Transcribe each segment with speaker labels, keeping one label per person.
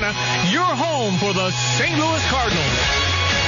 Speaker 1: your home for the St. Louis Cardinals.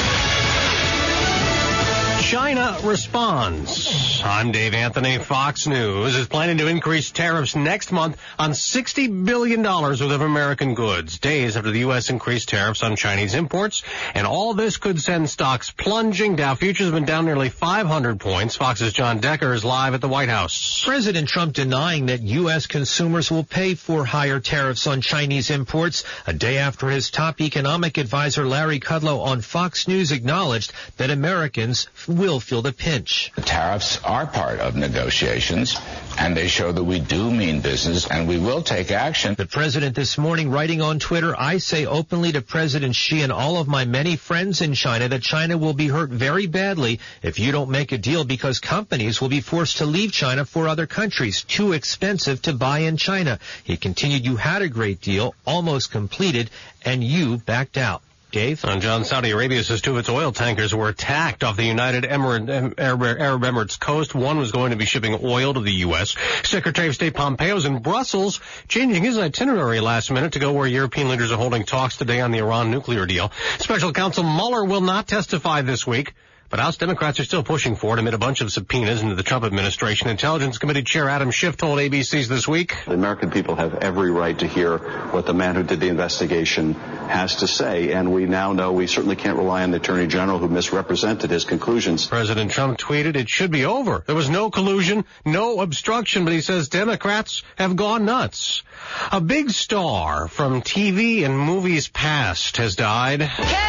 Speaker 1: China responds. I'm Dave Anthony. Fox News is planning to increase tariffs next month on $60 billion worth of American goods, days after the U.S. increased tariffs on Chinese imports. And all this could send stocks plunging. Dow futures have been down nearly 500 points. Fox's John Decker is live at the White House.
Speaker 2: President Trump denying that U.S. consumers will pay for higher tariffs on Chinese imports, a day after his top economic advisor Larry Kudlow on Fox News acknowledged that Americans will feel the pinch.
Speaker 3: The tariffs are part of negotiations, and they show that we do mean business, and we will take action.
Speaker 2: The president this morning writing on Twitter, I say openly to President Xi and all of my many friends in China that China will be hurt very badly if you don't make a deal, because companies will be forced to leave China for other countries. Too expensive to buy in China. He continued, you had a great deal, almost completed, and you backed out. Dave?
Speaker 1: John, Saudi Arabia says two of its oil tankers were attacked off the United Arab Emirates coast. One was going to be shipping oil to the U.S. Secretary of State Pompeo's in Brussels, changing his itinerary last minute to go where European leaders are holding talks today on the Iran nuclear deal. Special counsel Mueller will not testify this week, but House Democrats are still pushing for it amid a bunch of subpoenas into the Trump administration. Intelligence Committee Chair Adam Schiff told ABC's This Week.
Speaker 4: The American people have every right to hear what the man who did the investigation has to say, and we now know we certainly can't rely on the Attorney General who misrepresented his conclusions.
Speaker 1: President Trump tweeted it should be over. There was no collusion, no obstruction, but he says Democrats have gone nuts. A big star from TV and movies past has died.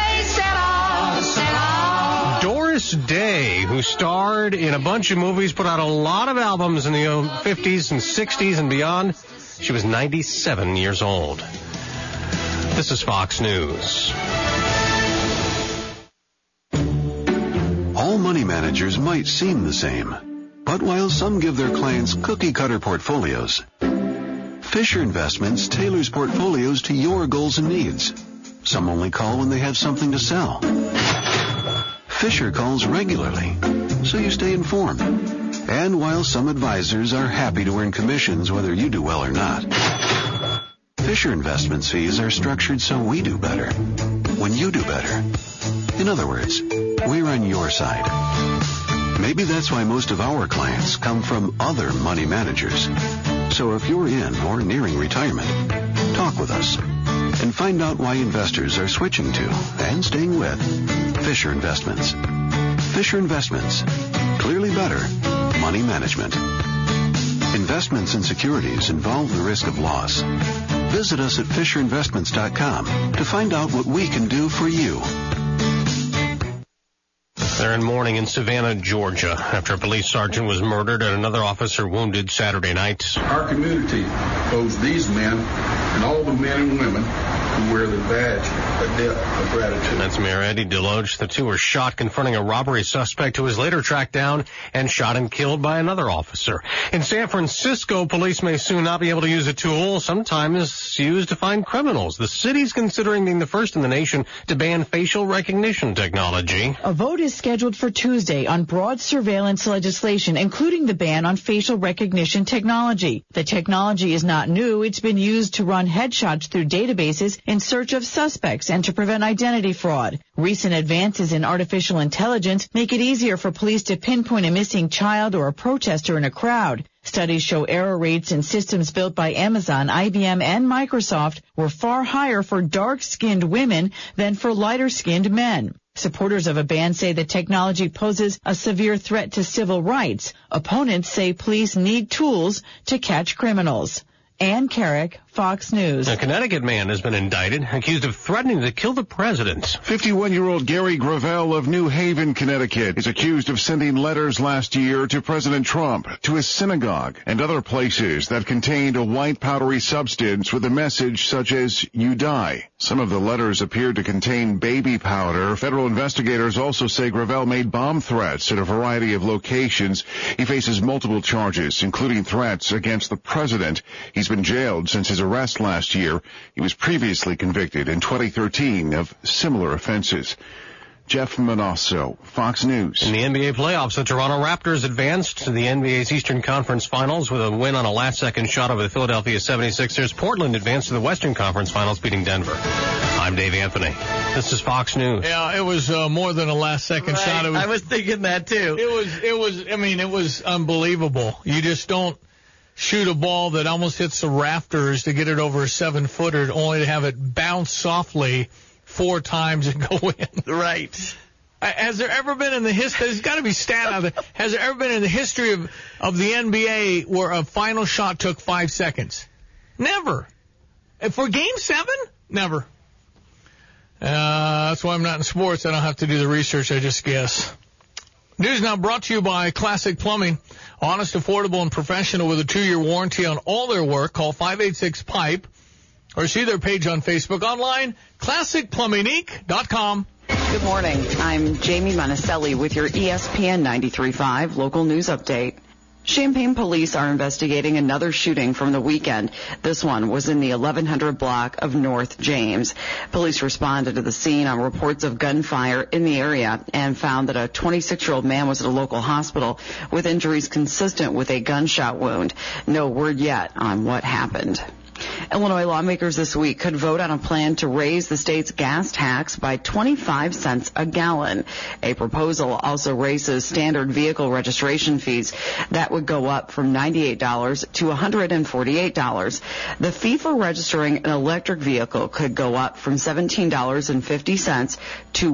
Speaker 1: Doris Day, who starred in a bunch of movies, put out a lot of albums in the 50s and 60s and beyond. She was 97 years old. This is Fox News.
Speaker 5: All money managers might seem the same, but while some give their clients cookie-cutter portfolios, Fisher Investments tailors portfolios to your goals and needs. Some only call when they have something to sell. Fisher calls regularly, so you stay informed. And while some advisors are happy to earn commissions whether you do well or not, Fisher Investments fees are structured so we do better when you do better. In other words, we're on your side. Maybe that's why most of our clients come from other money managers. So if you're in or nearing retirement, talk with us and find out why investors are switching to and staying with Fisher Investments. Fisher Investments. Clearly better money management. Investments in securities involve the risk of loss. Visit us at FisherInvestments.com to find out what we can do for you.
Speaker 1: They're in mourning in Savannah, Georgia, after a police sergeant was murdered and another officer wounded Saturday night.
Speaker 6: Our community owes these men and all the men and women who wear the badge a debt of gratitude.
Speaker 1: That's Mayor Eddie Deloge. The two were shot confronting a robbery suspect who was later tracked down and shot and killed by another officer. In San Francisco, police may soon not be able to use a tool sometimes used to find criminals. The city's considering being the first in the nation to ban facial recognition technology.
Speaker 7: A vote is scheduled for Tuesday on broad surveillance legislation, including the ban on facial recognition technology. The technology is not new. It's been used to run headshots through databases in search of suspects and to prevent identity fraud. Recent advances in artificial intelligence make it easier for police to pinpoint a missing child or a protester in a crowd. Studies show error rates in systems built by Amazon, IBM, and Microsoft were far higher for dark-skinned women than for lighter-skinned men. Supporters of a ban say the technology poses a severe threat to civil rights. Opponents say police need tools to catch criminals. Ann Carrick, Fox News.
Speaker 1: A Connecticut man has been indicted, accused of threatening to kill the president.
Speaker 8: 51-year-old Gary Gravel of New Haven, Connecticut, is accused of sending letters last year to President Trump, to his synagogue, and other places that contained a white powdery substance with a message such as, "You die." Some of the letters appeared to contain baby powder. Federal investigators also say Gravel made bomb threats at a variety of locations. He faces multiple charges, including threats against the president. He's been jailed since his arrest last year. He was previously convicted in 2013 of similar offenses. Jeff Manasso, Fox News.
Speaker 1: In the NBA playoffs, the Toronto Raptors advanced to the NBA's Eastern Conference Finals with a win on a last-second shot over the Philadelphia 76ers. Portland advanced to the Western Conference Finals, beating Denver. I'm Dave Anthony. This is Fox News.
Speaker 9: Yeah, it was more than a last-second shot.
Speaker 10: I was thinking that, too.
Speaker 9: It was unbelievable. You just don't shoot a ball that almost hits the rafters to get it over a 7-footer, only to have it bounce softly 4 times and go in.
Speaker 10: Right.
Speaker 9: Has there ever been in the history, there's got to be stat out there, has there ever been in the history of the NBA where a final shot took 5 seconds? Never. And for Game 7? Never. That's why I'm not in sports. I don't have to do the research. I just guess. News now brought to you by Classic Plumbing. Honest, affordable, and professional with a 2-year warranty on all their work. Call 586-PIPE or see their page on Facebook. Online, ClassicPlumbingInc.com.
Speaker 11: Good morning. I'm Jamie Monticelli with your ESPN 93.5 local news update. Champaign police are investigating another shooting from the weekend. This one was in the 1100 block of North James. Police responded to the scene on reports of gunfire in the area and found that a 26-year-old man was at a local hospital with injuries consistent with a gunshot wound. No word yet on what happened. Illinois lawmakers this week could vote on a plan to raise the state's gas tax by 25 cents a gallon. A proposal also raises standard vehicle registration fees. That would go up from $98 to $148. The fee for registering an electric vehicle could go up from $17.50 to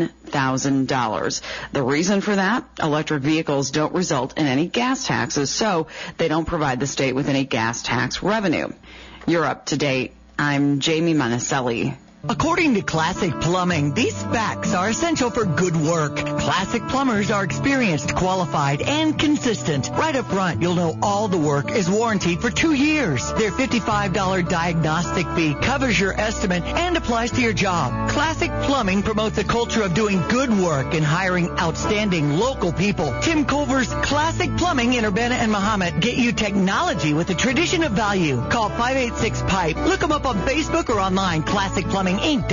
Speaker 11: $1,000. The reason for that? Electric vehicles don't result in any gas taxes, so they don't provide the state with any gas tax revenue. You're up to date. I'm Jamie Monticelli.
Speaker 10: According to Classic Plumbing, these facts are essential for good work. Classic plumbers are experienced, qualified, and consistent. Right up front, you'll know all the work is warranted for 2 years. Their $55 diagnostic fee covers your estimate and applies to your job. Classic Plumbing promotes a culture of doing good work and hiring outstanding local people. Tim Culver's Classic Plumbing in Urbana and Mahomet get you technology with a tradition of value. Call 586-PIPE. Look them up on Facebook or online, ClassicPlumbingInc.com.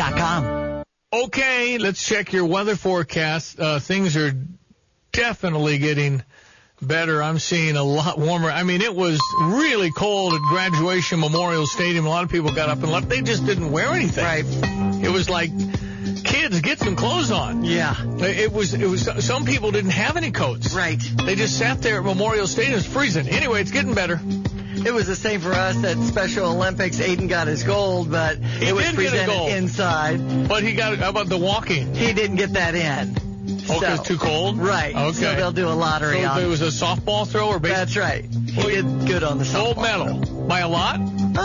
Speaker 9: Okay, let's check your weather forecast. Things are definitely getting better. I'm seeing a lot warmer. I mean, it was really cold at Graduation Memorial Stadium. A lot of people got up and left. They just didn't wear anything.
Speaker 10: Right.
Speaker 9: It was like, kids, get some clothes on.
Speaker 10: Yeah.
Speaker 9: It was. Some people didn't have any coats.
Speaker 10: Right.
Speaker 9: They just sat there at Memorial Stadium. It was freezing. Anyway, it's getting better.
Speaker 10: It was the same for us at Special Olympics. Aiden got his gold, but it was presented inside.
Speaker 9: But how about the walking?
Speaker 10: He didn't get that in.
Speaker 9: Okay, it's too cold?
Speaker 10: Right.
Speaker 9: Okay.
Speaker 10: So they'll do a lottery on it.
Speaker 9: So it was a softball throw or baseball?
Speaker 10: That's right. He did good on the softball.
Speaker 9: Gold medal.
Speaker 10: Throw.
Speaker 9: By a lot?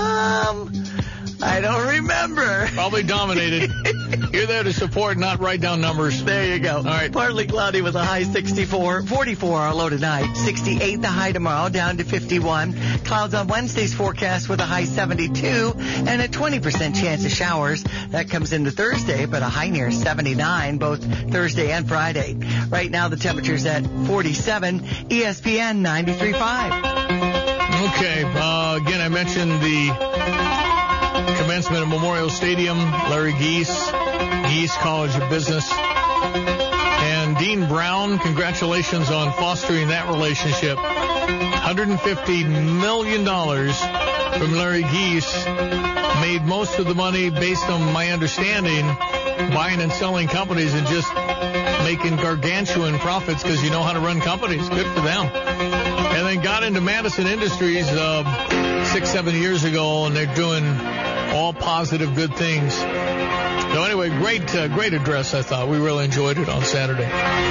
Speaker 10: I don't remember.
Speaker 9: Probably dominated. You're there to support, not write down numbers.
Speaker 10: There you go.
Speaker 9: All right.
Speaker 10: Partly cloudy with a high 64. 44 our low tonight. 68 the high tomorrow, down to 51. Clouds on Wednesday's forecast with a high 72 and a 20% chance of showers. That comes into Thursday, but a high near 79 both Thursday and Friday. Right now the temperature's at 47. ESPN 93.5.
Speaker 9: Okay. Again, I mentioned the commencement of Memorial Stadium, Larry Geese College of Business, and Dean Brown. Congratulations on fostering that relationship. $150 million from Larry Geese. Made most of the money, based on my understanding, buying and selling companies and just making gargantuan profits because you know how to run companies. Good for them. And then got into Madison Industries 6-7 years ago, and they're doing all positive, good things. So anyway, great address, I thought. We really enjoyed it on Saturday.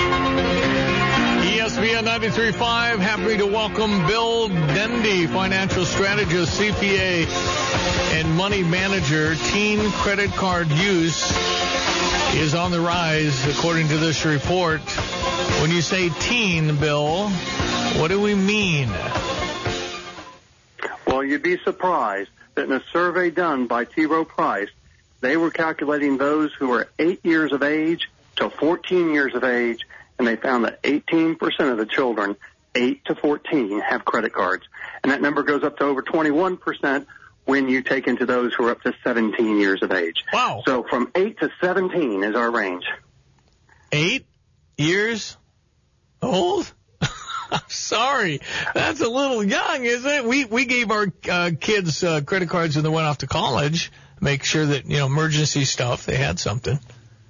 Speaker 9: ESPN 93.5, happy to welcome Bill Dendy, financial strategist, CPA, and money manager. Teen credit card use is on the rise, according to this report. When you say teen, Bill, what do we mean?
Speaker 12: Well, you'd be surprised that in a survey done by T. Rowe Price, they were calculating those who were 8 years of age to 14 years of age, and they found that 18% of the children 8 to 14 have credit cards. And that number goes up to over 21% when you take into those who are up to 17 years of age.
Speaker 9: Wow.
Speaker 12: So from 8 to 17 is our range.
Speaker 9: 8 years old? I'm sorry. That's a little young, isn't it? We gave our kids credit cards when they went off to college, make sure that, emergency stuff, they had something.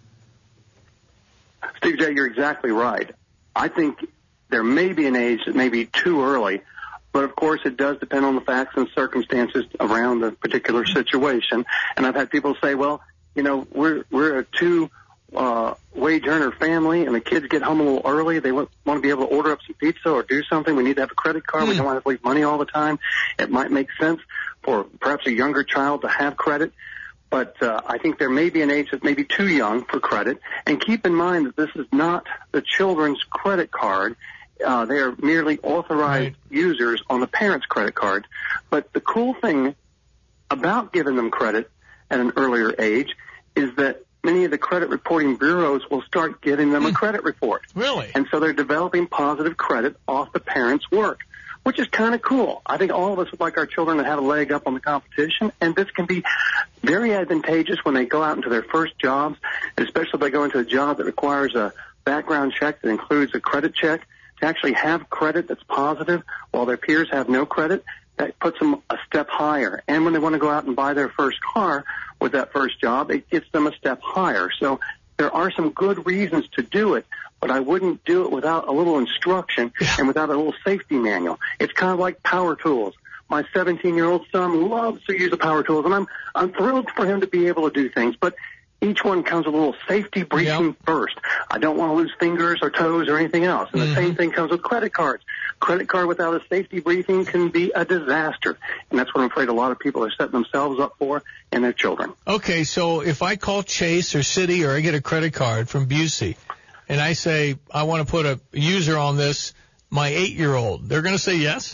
Speaker 12: Steve J., you're exactly right. I think there may be an age that may be too early, but of course it does depend on the facts and circumstances around the particular situation. And I've had people say, well, we're a two-wage earner family, and the kids get home a little early. They want to be able to order up some pizza or do something. We need to have a credit card. We don't want to leave money all the time. It might make sense for perhaps a younger child to have credit. But I think there may be an age that may be too young for credit. And keep in mind that this is not the children's credit card. They are merely authorized users on the parents' credit card. But the cool thing about giving them credit at an earlier age is that many of the credit reporting bureaus will start giving them a credit report.
Speaker 9: Really?
Speaker 12: And so they're developing positive credit off the parents' work, which is kind of cool. I think all of us would like our children to have a leg up on the competition, and this can be very advantageous when they go out into their first jobs, especially if they go into a job that requires a background check that includes a credit check. To actually have credit that's positive while their peers have no credit, that puts them a step higher. And when they want to go out and buy their first car with that first job, it gets them a step higher. So there are some good reasons to do it, but I wouldn't do it without a little instruction and without a little safety manual. It's kind of like power tools. My 17-year-old son loves to use the power tools, and I'm thrilled for him to be able to do things, but each one comes with a little safety briefing first. I don't want to lose fingers or toes or anything else. And the same thing comes with credit cards. Credit card without a safety briefing can be a disaster. And that's what I'm afraid a lot of people are setting themselves up for and their children.
Speaker 9: Okay, so if I call Chase or Citi or I get a credit card from Busey and I say I want to put a user on this, my 8-year-old, they're going to say yes?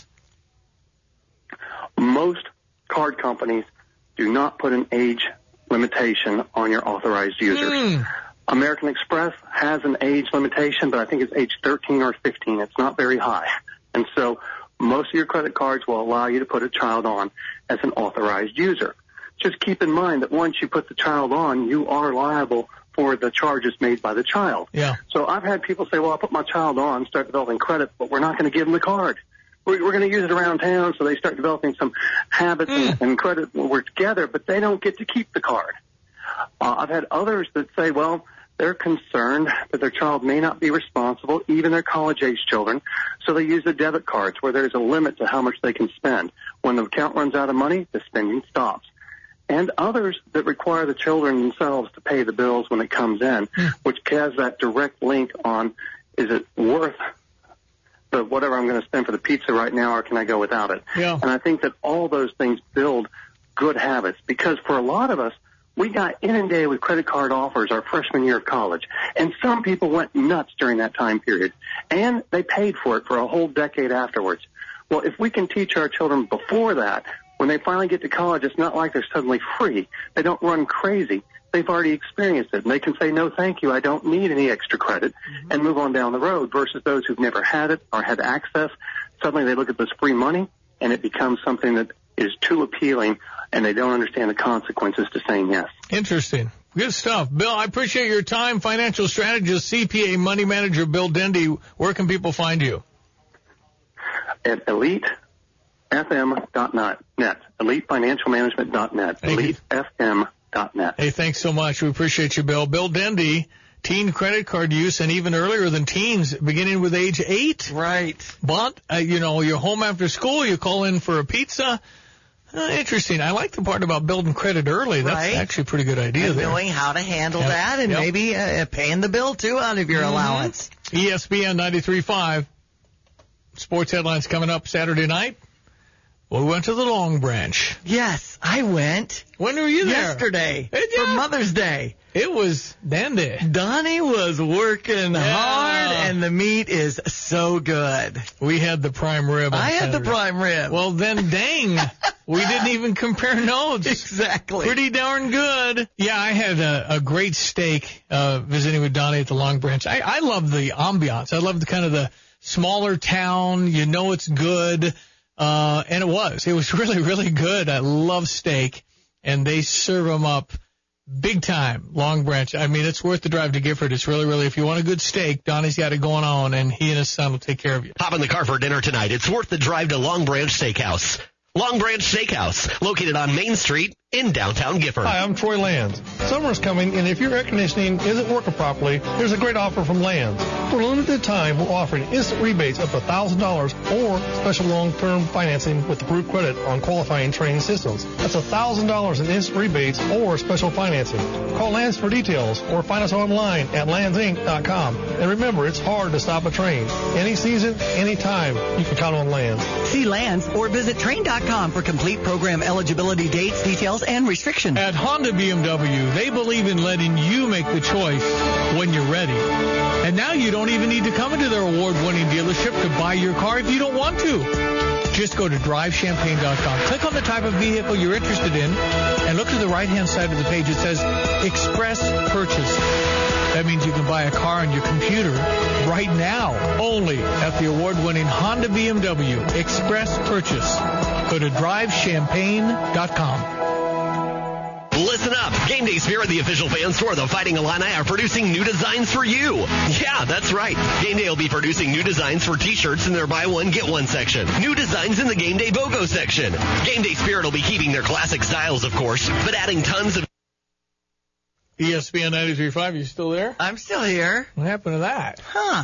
Speaker 12: Most card companies do not put an age limitation on your authorized users. American Express has an age limitation, but I think it's age 13 or 15. It's not very high. And so most of your credit cards will allow you to put a child on as an authorized user. Just keep in mind that once you put the child on, you are liable for the charges made by the child.
Speaker 9: Yeah.
Speaker 12: So I've had people say, well, I'll put my child on, start developing credit, but we're not going to give them the card. We're going to use it around town, so they start developing some habits and credit when we're together, but they don't get to keep the card. I've had others that say, well, they're concerned that their child may not be responsible, even their college-age children, so they use the debit cards where there's a limit to how much they can spend. When the account runs out of money, the spending stops. And others that require the children themselves to pay the bills when it comes in, which has that direct link on, is it worth the whatever I'm going to spend for the pizza right now, or can I go without it?
Speaker 9: Yeah.
Speaker 12: And I think that all those things build good habits, because for a lot of us, we got inundated with credit card offers our freshman year of college, and some people went nuts during that time period, and they paid for it for a whole decade afterwards. Well, if we can teach our children before that, when they finally get to college, it's not like they're suddenly free. They don't run crazy. They've already experienced it, and they can say, no, thank you, I don't need any extra credit, and move on down the road, versus those who've never had it or had access. Suddenly they look at this free money, and it becomes something that is too appealing, and they don't understand the consequences to saying yes.
Speaker 9: Interesting. Good stuff. Bill, I appreciate your time. Financial strategist, CPA, money manager, Bill Dendy. Where can people find you?
Speaker 12: At EliteFM.net. EliteFinancialManagement.net. EliteFM.net.
Speaker 9: Hey, thanks so much. We appreciate you, Bill. Bill Dendy, teen credit card use, and even earlier than teens, beginning with age 8.
Speaker 10: Right.
Speaker 9: But, you're home after school, you call in for a pizza. Interesting. I like the part about building credit early. That's actually a pretty good idea
Speaker 10: and
Speaker 9: there.
Speaker 10: Knowing how to handle that, and maybe paying the bill, too, out of your allowance.
Speaker 9: ESPN 93.5. Sports headlines coming up Saturday night. Well, we went to the Long Branch.
Speaker 10: Yes, I went.
Speaker 9: When were you there?
Speaker 10: Yesterday. For Mother's Day.
Speaker 9: It was dandy.
Speaker 10: Donnie was working hard, and the meat is so good.
Speaker 9: We had the prime rib.
Speaker 10: I had the prime rib.
Speaker 9: Well, then, dang, we didn't even compare notes.
Speaker 10: Exactly.
Speaker 9: Pretty darn good. Yeah, I had a great steak visiting with Donnie at the Long Branch. I love the ambiance. I love the kind of the smaller town. You know it's good. And it was really, really good. I love steak, and they serve them up Big time, Long Branch. I mean, it's worth the drive to Gifford. It's really, really, if you want a good steak, Donnie's got it going on, and he and his son will take care of you.
Speaker 13: Hop in the car for dinner tonight. It's worth the drive to Long Branch Steakhouse. Long Branch Steakhouse, located on Main Street in downtown Gifford.
Speaker 14: Hi, I'm Troy Lands. Summer's coming, and if your air conditioning isn't working properly, there's a great offer from Lands. For a limited time, we're offering instant rebates up to $1,000 or special long-term financing with approved credit on qualifying training systems. That's $1,000 in instant rebates or special financing. Call Lands for details or find us online at landsinc.com. And remember, it's hard to stop a train. Any season, any time, you can count on Lands.
Speaker 10: See Lands or visit train.com for complete program eligibility dates, details, and restrictions.
Speaker 9: At Honda BMW, they believe in letting you make the choice when you're ready. And now you don't even need to come into their award-winning dealership to buy your car if you don't want to. Just go to drivechampaign.com. Click on the type of vehicle you're interested in and look to the right-hand side of the page. It says Express Purchase. That means you can buy a car on your computer right now, only at the award-winning Honda BMW Express Purchase. Go to drivechampaign.com.
Speaker 13: Listen up. Game Day Spirit, the official fan store of the Fighting Illini, are producing new designs for you. Yeah, that's right. Game Day will be producing new designs for T-shirts in their Buy One, Get One section. New designs in the Game Day BOGO section. Game Day Spirit will be keeping their classic styles, of course, but adding tons of...
Speaker 9: ESPN 93.5, you still there?
Speaker 10: I'm still here.
Speaker 9: What happened to that?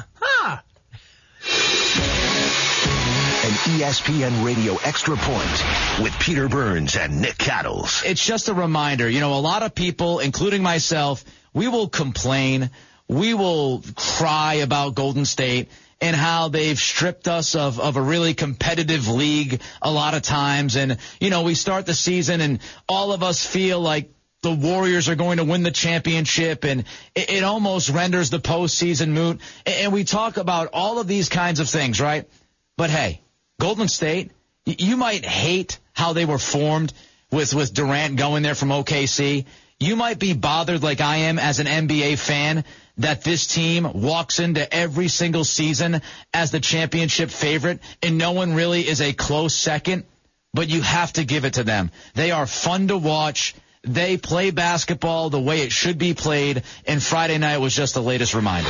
Speaker 15: An ESPN Radio Extra Point with Peter Burns and Nick Cattles.
Speaker 16: It's just a reminder. You know, a lot of people, including myself, we will complain. We will cry about Golden State and how they've stripped us of a really competitive league a lot of times. And, you know, we start the season and all of us feel like the Warriors are going to win the championship, and it almost renders the postseason moot. And we talk about all of these kinds of things, right? But hey, Golden State, you might hate how they were formed with Durant going there from OKC. You might be bothered like I am as an NBA fan that this team walks into every single season as the championship favorite and no one really is a close second, but you have to give it to them. They are fun to watch. They play basketball the way it should be played, and Friday night was just the latest reminder.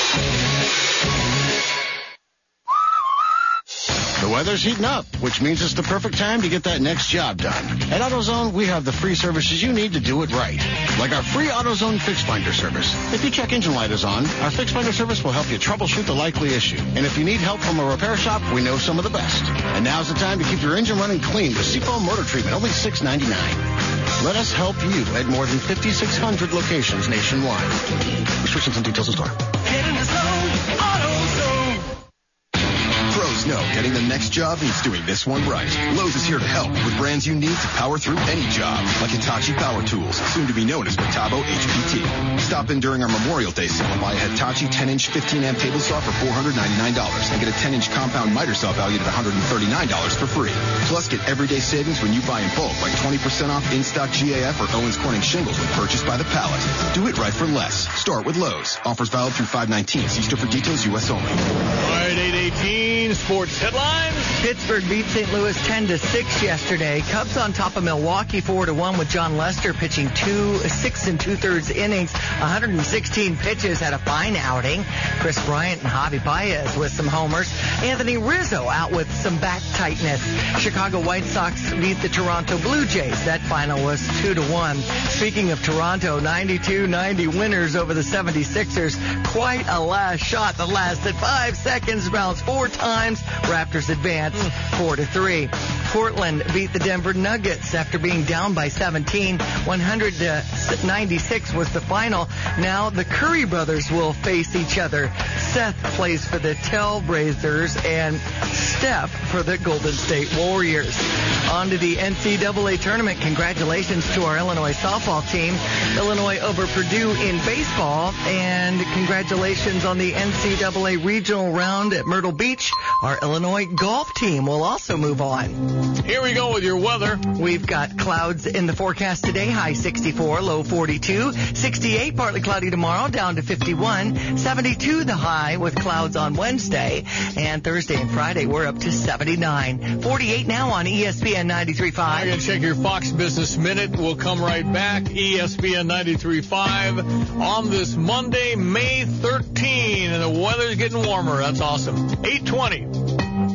Speaker 17: The weather's heating up, which means it's the perfect time to get that next job done. At AutoZone, we have the free services you need to do it right. Like our free AutoZone Fix Finder service. If your check engine light is on, our Fix Finder service will help you troubleshoot the likely issue. And if you need help from a repair shop, we know some of the best. And now's the time to keep your engine running clean with Seafoam Motor Treatment, only $6.99. Let us help you at more than 5,600 locations nationwide. Restrictions and details in store.
Speaker 15: Get in the zone, AutoZone. Pros know getting the next job means doing this one right. Lowe's is here to help with brands you need to power through any job, like Hitachi Power Tools, soon to be known as Metabo HPT. Stop in during our Memorial Day sale and buy a Hitachi 10-inch 15-amp table saw for $499 and get a 10-inch compound miter saw valued at $139 for free. Plus, get everyday savings when you buy in bulk, like 20% off in-stock GAF or Owens Corning shingles when purchased by the pallet. Do it right for less. Start with Lowe's. Offers valid through 5/19. See store for details. U.S. only.
Speaker 9: All right, 8:18 sports headlines.
Speaker 10: Pittsburgh beat St. Louis 10-6 yesterday. Cubs on top of Milwaukee 4-1 with John Lester pitching 6 2/3 innings, 116 pitches, had a fine outing. Chris Bryant and Javi Baez with some homers. Anthony Rizzo out with some back tightness. Chicago White Sox beat the Toronto Blue Jays. That final was 2-1. Speaking of Toronto, 92-90 winners over the 76ers. Quite a last shot that lasted 5 seconds, bounced 4 times. Raptors advance 4-3. Portland beat the Denver Nuggets after being down by 17. 100-96 was the final. Now the Curry brothers will face each other. Seth plays for the Trailblazers and Steph for the Golden State Warriors. On to the NCAA tournament. Congratulations to our Illinois softball team. Illinois over Purdue in baseball. And congratulations on the NCAA regional round at Myrtle Beach. Our Illinois golf team will also move on.
Speaker 9: Here we go with your weather.
Speaker 10: We've got clouds in the forecast today. High 64, low 42. 68, partly cloudy tomorrow, down to 51. 72 the high with clouds on Wednesday. And Thursday and Friday, we're up to 79. 48 now on ESPN ESPN 93.5.
Speaker 9: I'm going to check your Fox Business Minute. We'll come right back. ESPN 93.5 on this Monday, May 13, and the weather's getting warmer. That's awesome. 8:20.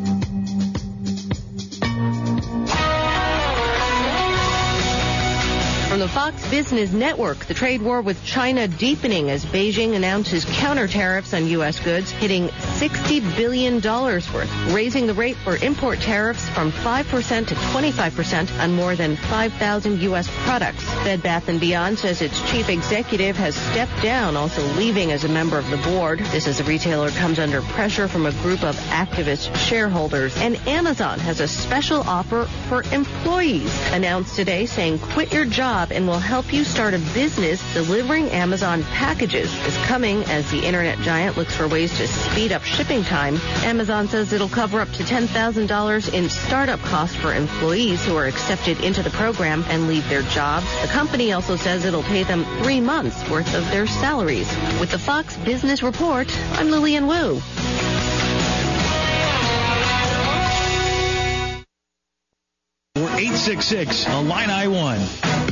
Speaker 18: From the Fox Business Network, the trade war with China deepening as Beijing announces counter tariffs on U.S. goods hitting $60 billion worth, raising the rate for import tariffs from 5% to 25% on more than 5,000 U.S. products. Bed Bath & Beyond says its chief executive has stepped down, also leaving as a member of the board. This as the retailer comes under pressure from a group of activist shareholders. And Amazon has a special offer for employees announced today, saying quit your job and will help you start a business delivering Amazon packages. Is coming as the internet giant looks for ways to speed up shipping time. Amazon says it'll cover up to $10,000 in startup costs for employees who are accepted into the program and leave their jobs. The company also says it'll pay them 3 months worth of their salaries. With the Fox Business Report, I'm Lillian Wu.
Speaker 19: Or 866 Illini 1.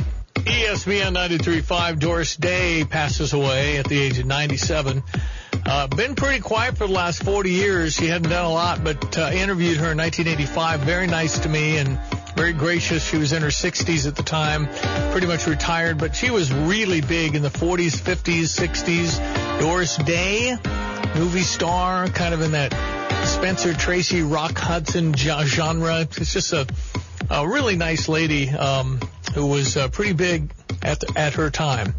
Speaker 9: ESPN 93.5, Doris Day passes away at the age of 97. Been pretty quiet for the last 40 years. She hadn't done a lot, but interviewed her in 1985. Very nice to me and very gracious. She was in her 60s at the time, pretty much retired, but she was really big in the 40s, 50s, 60s. Doris Day, movie star, kind of in that Spencer Tracy, Rock Hudson genre. It's just a really nice lady who was pretty big at her time.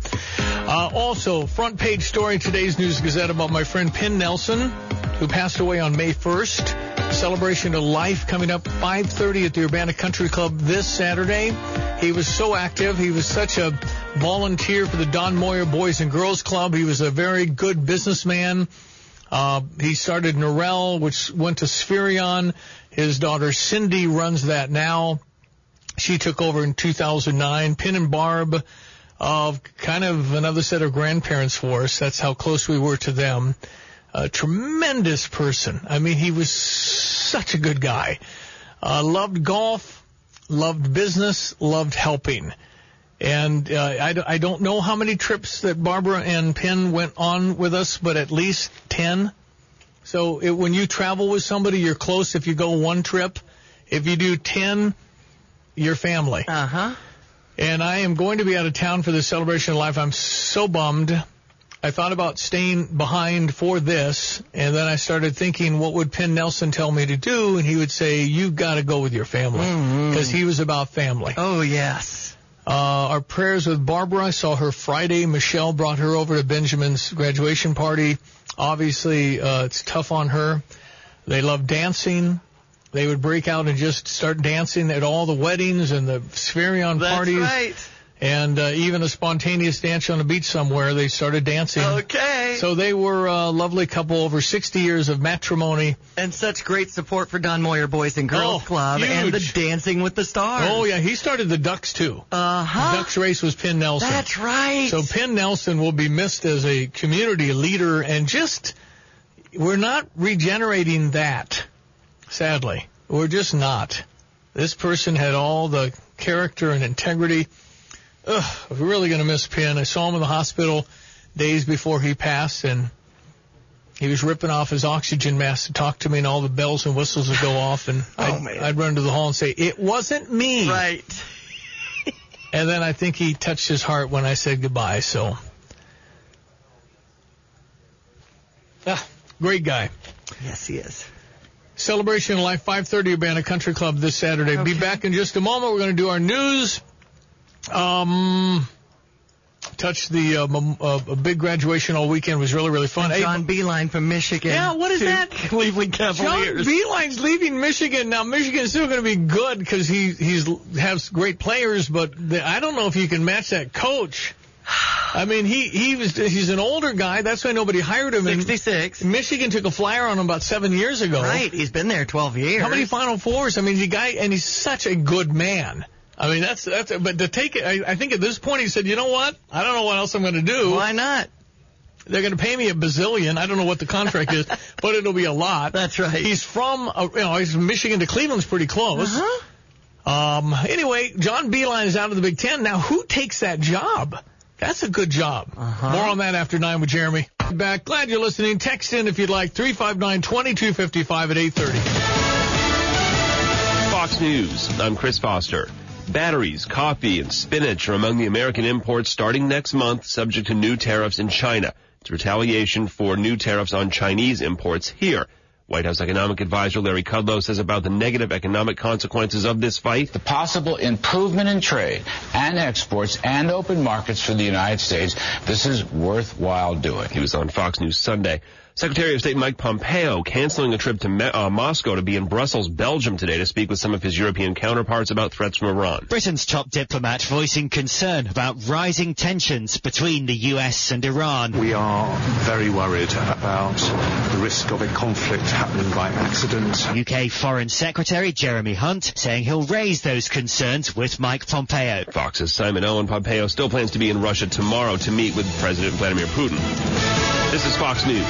Speaker 9: Also, front page story in today's News Gazette about my friend Penn Nelson, who passed away on May 1st. Celebration of Life coming up 5:30 at the Urbana Country Club this Saturday. He was so active. He was such a volunteer for the Don Moyer Boys and Girls Club. He was a very good businessman. He started Norrell, which went to Spherion. His daughter Cindy runs that now. She took over in 2009. Penn and Barb, kind of another set of grandparents for us. That's how close we were to them. A tremendous person. I mean, he was such a good guy. Loved golf, loved business, loved helping. And I don't know how many trips that Barbara and Penn went on with us, but at least 10. So when you travel with somebody, you're close if you go one trip. If you do 10, you're family.
Speaker 10: Uh-huh.
Speaker 9: And I am going to be out of town for the Celebration of Life. I'm so bummed. I thought about staying behind for this, and then I started thinking, what would Penn Nelson tell me to do? And he would say, you've got to go with your family, because he was about family.
Speaker 10: Oh, yes.
Speaker 9: Our prayers with Barbara. I saw her Friday. Michelle brought her over to Benjamin's graduation party. Obviously, it's tough on her. They love dancing. They would break out and just start dancing at all the weddings and the Spherion parties.
Speaker 10: That's right.
Speaker 9: And even a spontaneous dance on the beach somewhere, they started dancing.
Speaker 10: Okay.
Speaker 9: So they were a lovely couple, over 60 years of matrimony.
Speaker 10: And such great support for Don Moyer Boys and Girls Club
Speaker 9: huge.
Speaker 10: and the Dancing with the Stars.
Speaker 9: Oh, yeah. He started the Ducks, too.
Speaker 10: Uh-huh.
Speaker 9: The Ducks race was Penn Nelson.
Speaker 10: That's right.
Speaker 9: So Penn Nelson will be missed as a community leader, and just, we're not regenerating that, sadly. We're just not. This person had all the character and integrity. We're really going to miss Penn. I saw him in the hospital days before he passed, and he was ripping off his oxygen mask to talk to me, and all the bells and whistles would go off, and I'd run to the hall and say, it wasn't me.
Speaker 10: Right.
Speaker 9: And then I think he touched his heart when I said goodbye, so. Great guy.
Speaker 10: Yes, he is.
Speaker 9: Celebration of Life, 5:30 Urbana Country Club this Saturday. Okay. Be back in just a moment. We're going to do our news. Touched the big graduation all weekend. Was really, really fun.
Speaker 10: And John Beeline from Michigan.
Speaker 9: Yeah, what is that?
Speaker 10: Cleveland Cavaliers.
Speaker 9: John Beeline's leaving Michigan. Now, Michigan's still going to be good because he has great players, but I don't know if you can match that coach. I mean, he's an older guy. That's why nobody hired him.
Speaker 10: 66.
Speaker 9: Michigan took a flyer on him about 7 years ago.
Speaker 10: Right. He's been there 12 years.
Speaker 9: How many Final Fours? I mean, and he's such a good man. I mean, but to take it, I think at this point he said, you know what? I don't know what else I'm going to do.
Speaker 10: Why not?
Speaker 9: They're going to pay me a bazillion. I don't know what the contract is, but it'll be a lot.
Speaker 10: That's right.
Speaker 9: He's from, he's from Michigan to Cleveland's pretty close.
Speaker 10: Uh-huh.
Speaker 9: Anyway, John Beilein is out of the Big Ten. Now, who takes that job? That's a good job. More on that after 9 with Jeremy. Back. Glad you're listening. Text in if you'd like. 359-2255 at 8:30.
Speaker 20: Fox News. I'm Chris Foster. Batteries, coffee, and spinach are among the American imports starting next month, subject to new tariffs in China. It's retaliation for new tariffs on Chinese imports here. White House Economic Advisor Larry Kudlow says about the negative economic consequences of this fight.
Speaker 3: The possible improvement in trade and exports and open markets for the United States, this is worthwhile doing.
Speaker 20: He was on Fox News Sunday. Secretary of State Mike Pompeo canceling a trip to Moscow to be in Brussels, Belgium today to speak with some of his European counterparts about threats from Iran.
Speaker 21: Britain's top diplomat voicing concern about rising tensions between the US and Iran.
Speaker 22: We are very worried about the risk of a conflict happening by accident.
Speaker 21: UK Foreign Secretary Jeremy Hunt saying he'll raise those concerns with Mike Pompeo.
Speaker 20: Fox's Simon Owen. Pompeo still plans to be in Russia tomorrow to meet with President Vladimir Putin. This is Fox News.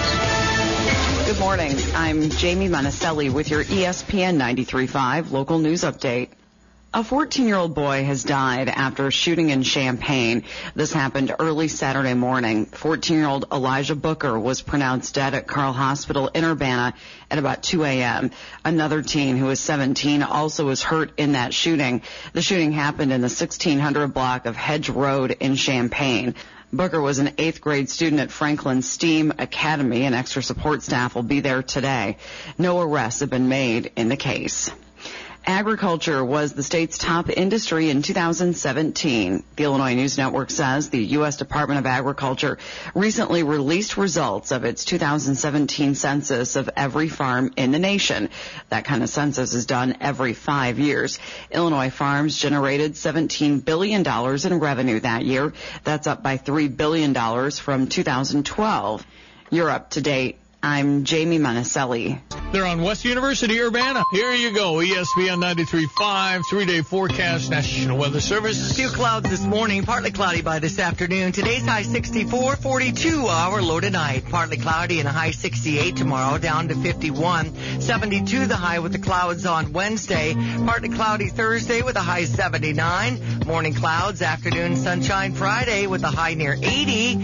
Speaker 11: Good morning. I'm Jamie Monticelli with your ESPN 93.5 local news update. A 14-year-old boy has died after a shooting in Champaign. This happened early Saturday morning. 14-year-old Elijah Booker was pronounced dead at Carle Hospital in Urbana at about 2 a.m. Another teen who was 17 also was hurt in that shooting. The shooting happened in the 1600 block of Hedge Road in Champaign. Booker was an 8th grade student at Franklin STEAM Academy, and extra support staff will be there today. No arrests have been made in the case. Agriculture was the state's top industry in 2017. The Illinois News Network says the U.S. Department of Agriculture recently released results of its 2017 census of every farm in the nation. That kind of census is done every 5 years. Illinois farms generated $17 billion in revenue that year. That's up by $3 billion from 2012. You're up to date. I'm Jamie Monticelli.
Speaker 9: They're on West University, Urbana. Here you go, ESPN 93.5, 3-day forecast, National Weather Service.
Speaker 10: A few clouds this morning, partly cloudy by this afternoon. Today's high 64, 42-hour low tonight. Partly cloudy and a high 68 tomorrow, down to 51. 72 the high with the clouds on Wednesday. Partly cloudy Thursday with a high 79. Morning clouds, afternoon sunshine Friday with a high near 80.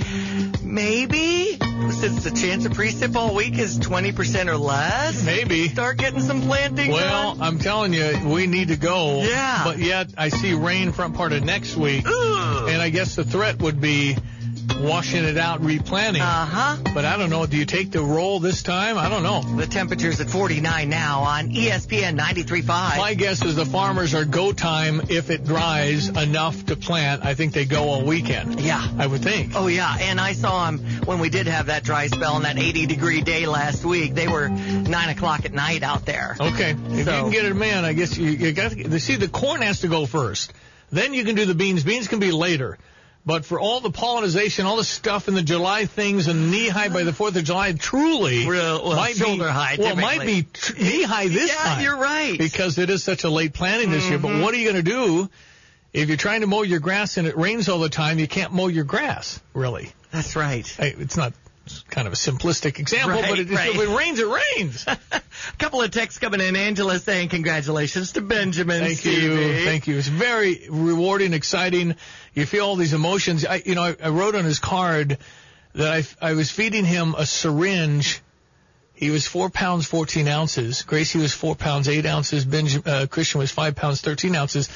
Speaker 10: Maybe, since the chance of precip all week is 20% or less.
Speaker 9: Maybe.
Speaker 10: Start getting some planting
Speaker 9: done. I'm telling you, we need to go.
Speaker 10: Yeah.
Speaker 9: But yet, I see rain front part of next week.
Speaker 10: Ugh.
Speaker 9: And I guess the threat would be washing it out, replanting. But I don't know. Do you take the roll this time? I don't know.
Speaker 10: The temperature's at 49 now on ESPN 93.5.
Speaker 9: My guess is the farmers are go time if it dries enough to plant. I think they go all weekend.
Speaker 10: Yeah.
Speaker 9: I would think.
Speaker 10: Oh, yeah. And I saw them when we did have that dry spell on that 80-degree day last week. They were 9 o'clock at night out there.
Speaker 9: Okay. If you can get them in, I guess you got to see the corn has to go first. Then you can do the beans. Beans can be later. But for all the pollination, all the stuff in the July things and knee-high by the 4th of July, truly might
Speaker 10: shoulder high.
Speaker 9: Well, it might be knee-high this time.
Speaker 10: Yeah, you're right.
Speaker 9: Because it is such a late planting this year. But what are you going to do if you're trying to mow your grass and it rains all the time? You can't mow your grass, really.
Speaker 10: That's right.
Speaker 9: It's not kind of a simplistic example, but if it rains, it rains.
Speaker 10: A couple of texts coming in. Angela saying congratulations to Benjamin.
Speaker 9: Thank you. It's very rewarding, exciting. You feel all these emotions. I wrote on his card that I was feeding him a syringe. He was 4 pounds, 14 ounces. Gracie was 4 pounds, 8 ounces. Christian was 5 pounds, 13 ounces.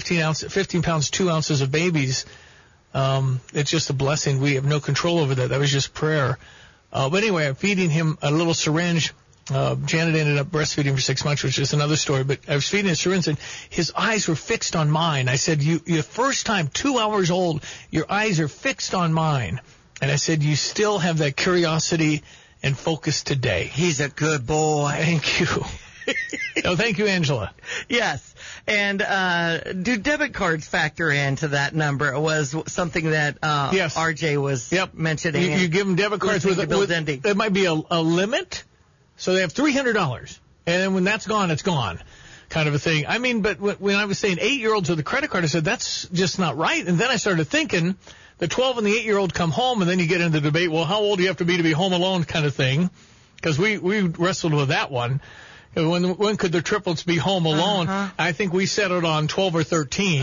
Speaker 9: 15 pounds, 2 ounces of babies. It's just a blessing. We have no control over that. That was just prayer. But anyway, I'm feeding him a little syringe. Janet ended up breastfeeding for 6 months, which is another story. But I was feeding a syringe, and his eyes were fixed on mine. I said, "You first time, 2 hours old, your eyes are fixed on mine." And I said, "You still have that curiosity and focus today."
Speaker 10: He's a good boy.
Speaker 9: Thank you. Oh, thank you, Angela.
Speaker 10: Yes. And do debit cards factor into that number? It was something that
Speaker 9: yes.
Speaker 10: RJ was mentioning.
Speaker 9: You give them debit cards with it might be a limit. So they have $300. And then when that's gone, it's gone. Kind of a thing. I mean, but when I was saying 8-year-olds with a credit card, I said, that's just not right. And then I started thinking, the 12 and the 8-year-old come home, and then you get into the debate, well, how old do you have to be home alone kind of thing? Because we wrestled with that one. When could the triplets be home alone? I think we settled on 12 or 13.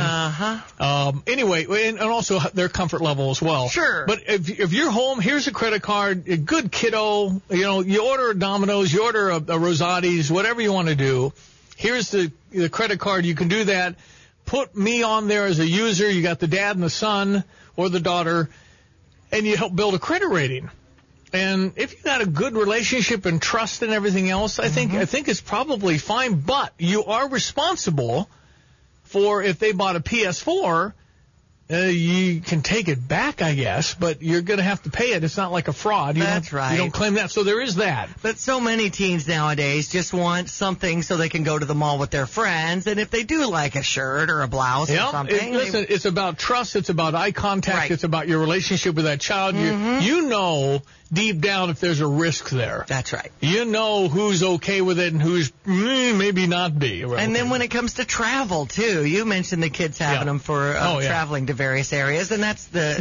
Speaker 9: Anyway, and also their comfort level as well.
Speaker 2: Sure.
Speaker 9: But if you're home, here's a credit card, a good kiddo. You order a Domino's, you order a Rosati's, whatever you want to do. Here's the credit card. You can do that. Put me on there as a user. You got the dad and the son or the daughter, and you help build a credit rating. And if you got a good relationship and trust and everything else, I think it's probably fine. But you are responsible for if they bought a PS4. You can take it back, I guess, but you're going to have to pay it. It's not like a fraud.
Speaker 2: That's right.
Speaker 9: You don't claim that. So there is that.
Speaker 2: But so many teens nowadays just want something so they can go to the mall with their friends. And if they do like a shirt or a blouse or something.
Speaker 9: Listen, it's about trust. It's about eye contact.
Speaker 2: Right.
Speaker 9: It's about your relationship with that child. You know deep down if there's a risk there.
Speaker 2: That's right.
Speaker 9: You know who's okay with it and who's maybe not be.
Speaker 2: And then when it comes to travel, too, you mentioned the kids having them for traveling to various areas, and that's the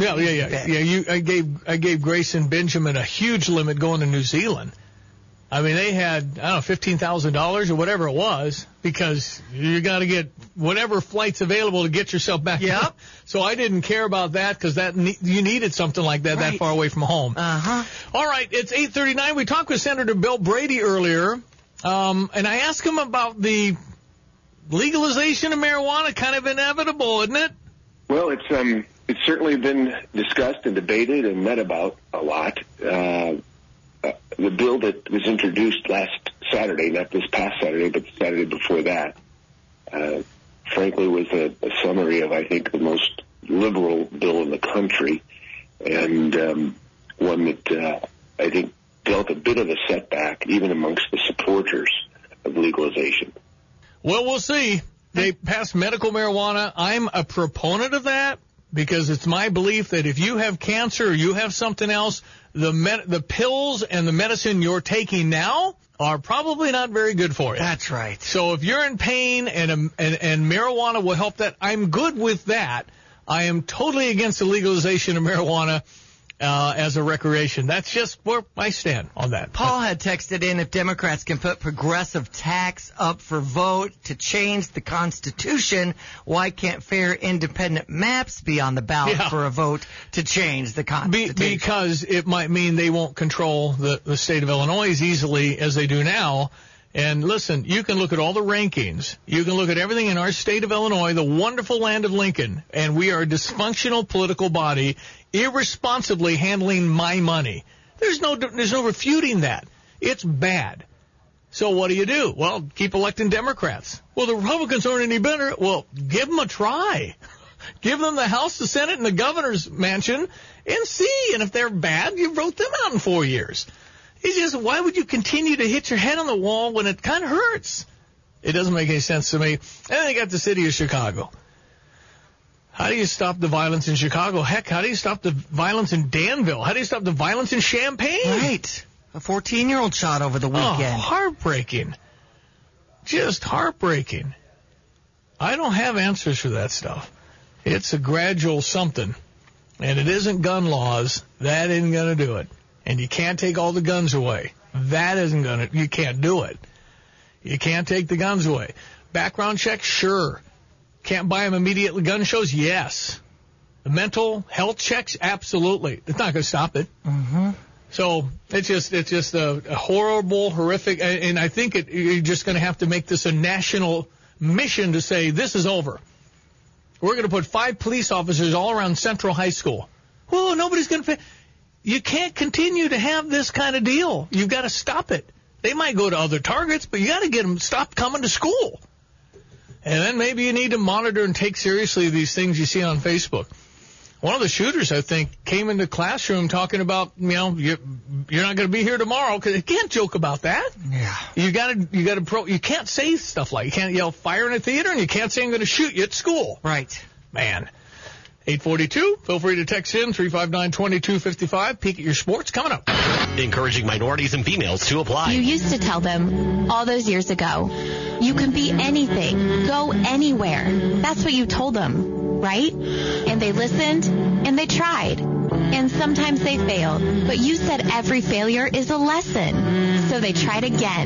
Speaker 9: I gave Grace and Benjamin a huge limit going to New Zealand. I mean, they had, $15,000 or whatever it was, because you got to get whatever flight's available to get yourself back.
Speaker 2: Yep.
Speaker 9: So I didn't care about that because you needed something like that that far away from home. All right, it's 8:39. We talked with Senator Bill Brady earlier, and I asked him about the legalization of marijuana. Kind of inevitable, isn't it?
Speaker 4: Well, it's certainly been discussed and debated and met about a lot. The bill that was introduced last Saturday, not this past Saturday, but the Saturday before that, frankly was a summary of, I think, the most liberal bill in the country, and one that I think dealt a bit of a setback even amongst the supporters of legalization.
Speaker 9: Well, we'll see. They passed medical marijuana. I'm a proponent of that because it's my belief that if you have cancer or you have something else, the pills and the medicine you're taking now are probably not very good for you.
Speaker 2: That's right.
Speaker 9: So if you're in pain and marijuana will help that, I'm good with that. I am totally against the legalization of marijuana as a recreation. That's just where I stand on that.
Speaker 2: Paul had texted in, if Democrats can put progressive tax up for vote to change the Constitution, why can't fair independent maps be on the ballot for a vote to change the Constitution?
Speaker 9: Because it might mean they won't control the state of Illinois as easily as they do now. And listen, you can look at all the rankings. You can look at everything in our state of Illinois, the wonderful land of Lincoln, and we are a dysfunctional political body, irresponsibly handling my money. There's no refuting that. It's bad. So what do? Well, keep electing Democrats. Well, the Republicans aren't any better. Well, give them a try. Give them the House, the Senate, and the governor's mansion and see. And if they're bad, you vote them out in 4 years. It's just, why would you continue to hit your head on the wall when it kind of hurts? It doesn't make any sense to me. And then they got the city of Chicago. How do you stop the violence in Chicago? Heck, how do you stop the violence in Danville? How do you stop the violence in Champaign?
Speaker 2: Right. A 14-year-old shot over the weekend.
Speaker 9: Oh, heartbreaking. Just heartbreaking. I don't have answers for that stuff. It's a gradual something. And it isn't gun laws. That isn't going to do it. And you can't take all the guns away. That isn't going to, you can't do it. You can't take the guns away. Background check, sure. Can't buy them immediately. Gun shows, yes. The mental health checks, absolutely. It's not going to stop it. So it's just a horrible, horrific, and I think you're just going to have to make this a national mission to say this is over. We're going to put 5 police officers all around Central High School. Well, nobody's going to pay. You can't continue to have this kind of deal. You've got to stop it. They might go to other targets, but you got to get them stopped coming to school. And then maybe you need to monitor and take seriously these things you see on Facebook. One of the shooters, I think, came in the classroom talking about, you're not going to be here tomorrow, because you can't joke about that.
Speaker 2: Yeah.
Speaker 9: You can't say stuff like, you can't yell fire in a theater, and you can't say I'm going to shoot you at school.
Speaker 2: Right.
Speaker 9: Man. 842. Feel free to text in 359-2255. Peek at your sports coming up.
Speaker 13: Encouraging minorities and females to apply.
Speaker 23: You used to tell them all those years ago, you can be anything, go anywhere. That's what you told them, right? And they listened and they tried. And sometimes they failed. But you said every failure is a lesson. So they tried again.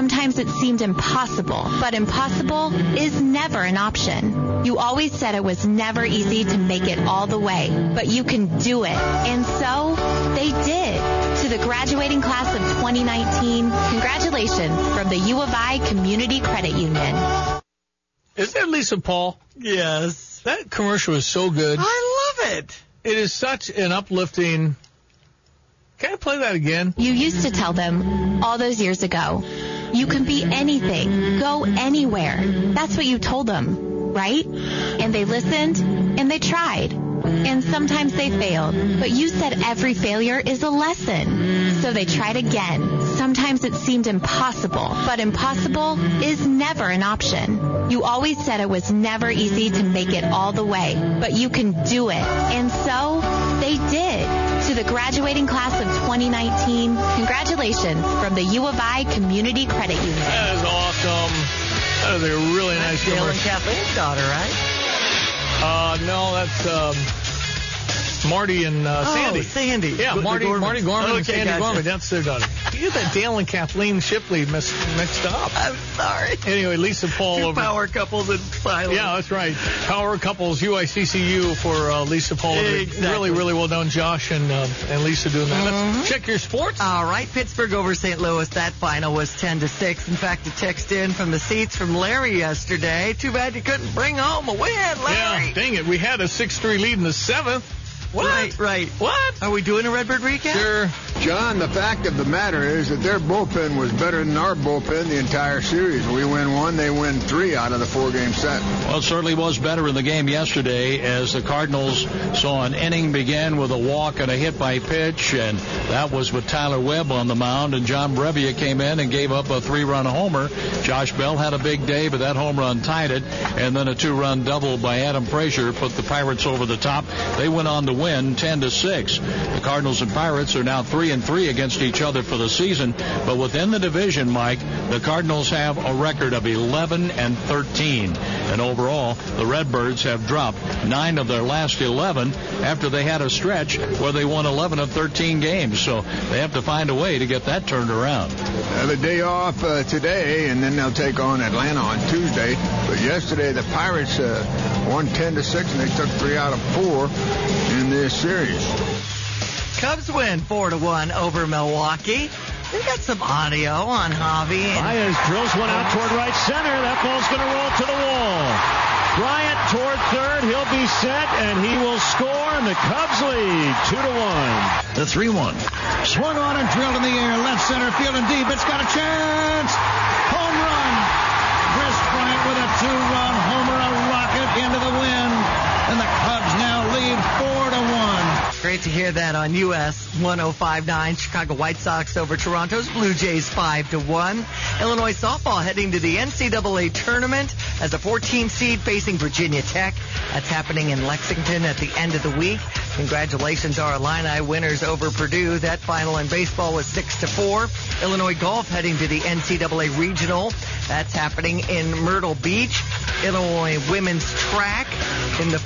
Speaker 23: sometimes it seemed impossible, but impossible is never an option. You always said it was never easy to make it all the way, but you can do it. And so they did. To the graduating class of 2019, congratulations from the U of I Community Credit Union.
Speaker 9: Is that Lisa Paul?
Speaker 2: Yes.
Speaker 9: That commercial is so good.
Speaker 2: I love it.
Speaker 9: It is such an uplifting. Can I play that again?
Speaker 23: You used to tell them all those years ago, you can be anything, go anywhere. That's what you told them, right? And they listened and they tried. And sometimes they failed, but you said every failure is a lesson. So they tried again. Sometimes it seemed impossible, but impossible is never an option. You always said it was never easy to make it all the way, but you can do it. And so they did. To the graduating class of 2019, congratulations from the U of I Community Credit Union.
Speaker 9: That is awesome. That is a really nice
Speaker 2: Dale and
Speaker 9: commercial.
Speaker 2: Kathleen's daughter, right?
Speaker 9: No, that's Marty and Sandy.
Speaker 2: Sandy.
Speaker 9: Yeah, Marty Gorman and Sandy
Speaker 2: gotcha.
Speaker 9: Gorman. That's their daughter. You get that Dale and Kathleen Shipley mixed up.
Speaker 2: I'm sorry.
Speaker 9: Anyway, Lisa Paul
Speaker 2: Two
Speaker 9: over.
Speaker 2: power couples in silence.
Speaker 9: Yeah, that's right. Power couples, UICCU for Lisa Paul.
Speaker 2: Exactly.
Speaker 9: Really, really well done, Josh and Lisa doing that. Let's check your sports.
Speaker 2: All right, Pittsburgh over St. Louis. That final was 10-6. In fact, a text in from the seats from Larry yesterday. Too bad you couldn't bring home a win, Larry.
Speaker 9: Yeah, dang it. We had a 6-3 lead in the 7th. What?
Speaker 2: Right.
Speaker 9: What?
Speaker 2: Are we doing a Redbird recap?
Speaker 9: Sure.
Speaker 5: John, the fact of the matter is that their bullpen was better than our bullpen the entire series. We win 1, they win 3 out of the 4-game set.
Speaker 6: Well, it certainly was better in the game yesterday as the Cardinals saw an inning begin with a walk and a hit by pitch, and that was with Tyler Webb on the mound, and John Brevia came in and gave up a 3-run homer. Josh Bell had a big day, but that home run tied it, and then a 2-run double by Adam Frazier put the Pirates over the top. They went on to win 10-6. The Cardinals and Pirates are now 3-3 against each other for the season, but within the division, Mike, the Cardinals have a record of 11-13, and overall the Redbirds have dropped 9 of their last 11 after they had a stretch where they won 11 of 13 games, so they have to find a way to get that turned around.
Speaker 5: The day off today, and then they'll take on Atlanta on Tuesday. But yesterday the Pirates won 10-6, and they took 3 out of 4 in this series.
Speaker 2: Cubs win 4-1 over Milwaukee. We got some audio on Javi.
Speaker 19: Baez drills one out toward right center. That ball's going to roll to the wall. Bryant toward third. He'll be set, and he will score, and the Cubs lead 2-1.
Speaker 17: The 3-1. Swung on and drilled in the air. Left center field and deep. It's got a chance. Home run. Chris Bryant with a 2-run homer. A rocket into the wind. And the Cubs now lead 4-1.
Speaker 2: Great to hear that on US 105.9. Chicago White Sox over Toronto's Blue Jays 5-1. Illinois softball heading to the NCAA tournament as a 14 seed facing Virginia Tech. That's happening in Lexington at the end of the week. Congratulations, our Illini winners over Purdue. That final in baseball was 6-4. Illinois golf heading to the NCAA regional. That's happening in Myrtle Beach. Illinois women's track in the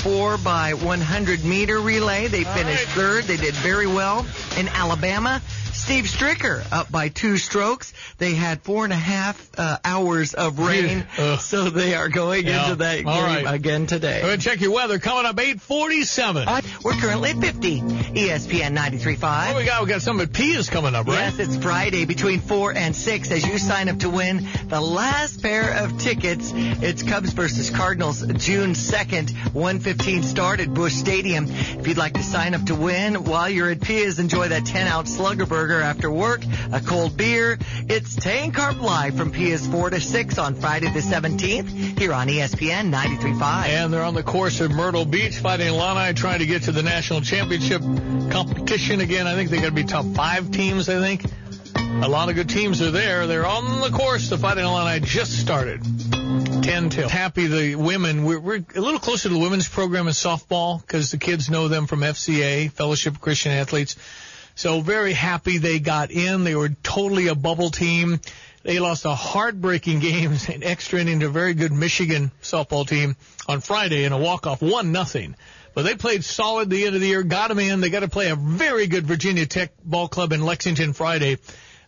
Speaker 2: 4x100 meter relay. They finished third. They did very well. In Alabama, Steve Stricker up by 2 strokes. They had 4.5 hours of rain, so they are going into that game again today.
Speaker 9: We're going to check your weather. Coming up 8:47.
Speaker 2: We're currently at 50. ESPN 93.5.
Speaker 9: What we got? We got some at Pia's coming up, right?
Speaker 2: Yes, it's Friday between 4 and 6 as you sign up to win the last pair of tickets. It's Cubs versus Cardinals, June 2nd, 1:15 start at Busch Stadium. If you'd like to sign up to win while you're at Pia's, enjoy that 10-ounce Slugger Burger after work, a cold beer. It's Tay and Carp Live from Pia's 4 to 6 on Friday the 17th here on ESPN 93.5.
Speaker 9: And they're on the course at Myrtle Beach fighting Illini, trying to get to the national championship competition again. I think they're going to be top 5 teams, I think. A lot of good teams are there. They're on the course. The fighting Illini just started. 10 till. Happy the women. We're a little closer to the women's program in softball because the kids know them from FCA, Fellowship of Christian Athletes. So very happy they got in. They were totally a bubble team. They lost a heartbreaking game in extra inning to a very good Michigan softball team on Friday in a walk-off, 1-0. But they played solid the end of the year, got them in. They got to play a very good Virginia Tech ball club in Lexington Friday.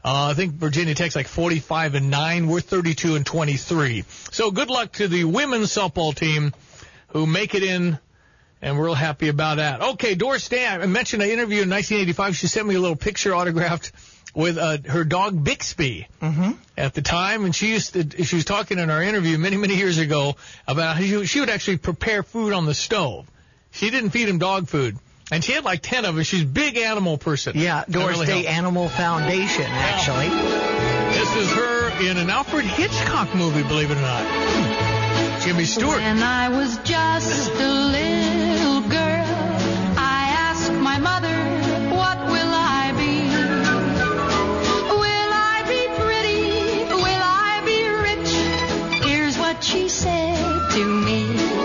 Speaker 9: I think Virginia Tech's like 45-9. We're 32-23. So good luck to the women's softball team who make it in, and we're real happy about that. Okay, Doris Day, I mentioned I interviewed in 1985. She sent me a little picture autographed with her dog Bixby at the time, and she was talking in our interview many years ago about how she would actually prepare food on the stove. She didn't feed him dog food. And she had like 10 of them. She's a big animal person.
Speaker 2: Yeah, Doris Day Animal Foundation, actually.
Speaker 9: This is her in an Alfred Hitchcock movie, believe it or not. Jimmy Stewart.
Speaker 1: When I was just a little girl, I asked my mother, what will I be? Will I be pretty? Will I be rich? Here's what she said to me.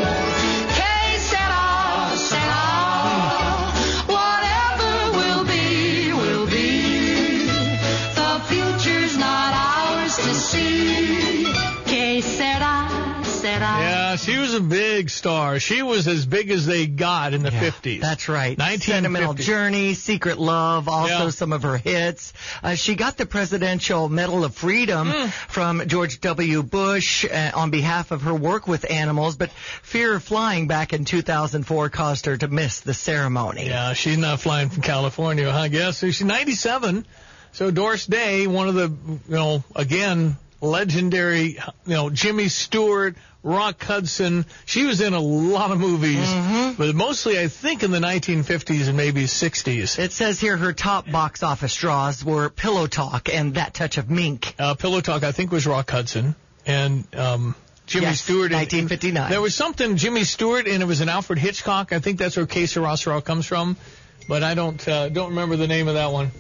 Speaker 9: Yeah, she was a big star. She was as big as they got in the 50s.
Speaker 2: That's right.
Speaker 9: 1950.
Speaker 2: Sentimental Journey, Secret Love, also some of her hits. She got the Presidential Medal of Freedom from George W. Bush on behalf of her work with animals, but fear of flying back in 2004 caused her to miss the ceremony.
Speaker 9: Yeah, she's not flying from California, I guess. So she's 97. So Doris Day, one of the, again, legendary, Jimmy Stewart, Rock Hudson. She was in a lot of movies, but mostly, I think, in the 1950s and maybe 60s.
Speaker 2: It says here her top box office draws were Pillow Talk and That Touch of Mink.
Speaker 9: Pillow Talk, I think, was Rock Hudson. And Jimmy Stewart.
Speaker 2: 1959.
Speaker 9: There was something, Jimmy Stewart, and it was an Alfred Hitchcock. I think that's where Que Sera Sera comes from, but I don't remember the name of that one.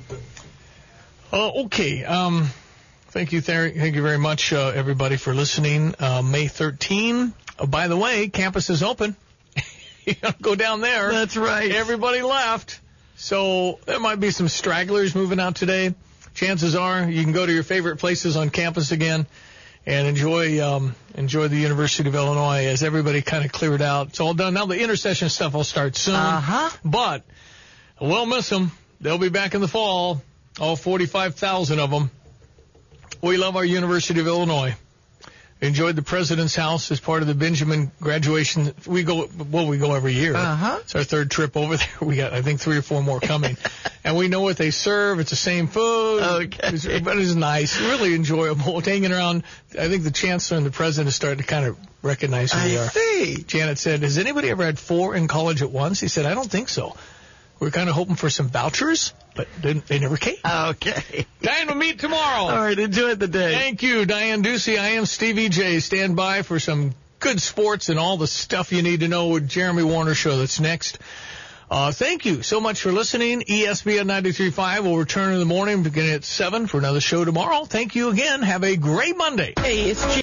Speaker 9: Okay. Thank you very much, everybody, for listening. May 13. By the way, campus is open. You gotta go down there.
Speaker 2: That's right.
Speaker 9: Everybody left. So there might be some stragglers moving out today. Chances are you can go to your favorite places on campus again and enjoy the University of Illinois as everybody kind of cleared out. It's all done. Now the intercession stuff will start soon. But we'll miss them. They'll be back in the fall. All 45,000 of them. We love our University of Illinois. Enjoyed the President's House as part of the Benjamin graduation. We go every year. It's our third trip over there. We got, I think, 3 or 4 more coming. And we know what they serve. It's the same food. Okay. But it's nice. Really enjoyable. Hanging around. I think the Chancellor and the President have started to kind of recognize who we are.
Speaker 2: I see.
Speaker 9: Janet said, has anybody ever had 4 in college at once? He said, I don't think so. We're kind of hoping for some vouchers, but they never came.
Speaker 2: Okay.
Speaker 9: Diane, we'll meet tomorrow.
Speaker 2: All right, enjoy the day.
Speaker 9: Thank you, Diane Ducey. I am Stevie J. Stand by for some good sports and all the stuff you need to know with Jeremy Warner Show that's next. Thank you so much for listening. ESPN 93.5 will return in the morning beginning at 7 for another show tomorrow. Thank you again. Have a great Monday.
Speaker 2: Hey, it's